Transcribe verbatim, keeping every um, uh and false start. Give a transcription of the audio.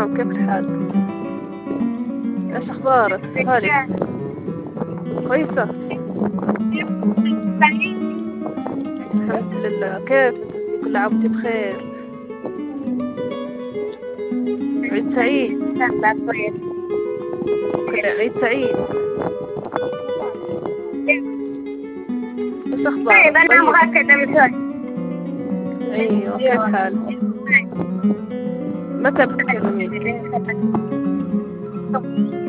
تمام، كيف الحال؟ ايش اخبارك؟ هالك كويسة؟ الحمد لله. كيف كل عام وانت بخير؟ عيد سعيد. كل عيد سعيد. ايش اخبارك؟ طيب أنا أبغى أكلم زوجي. ايوه، كيف حالك؟ متى بتكلمين؟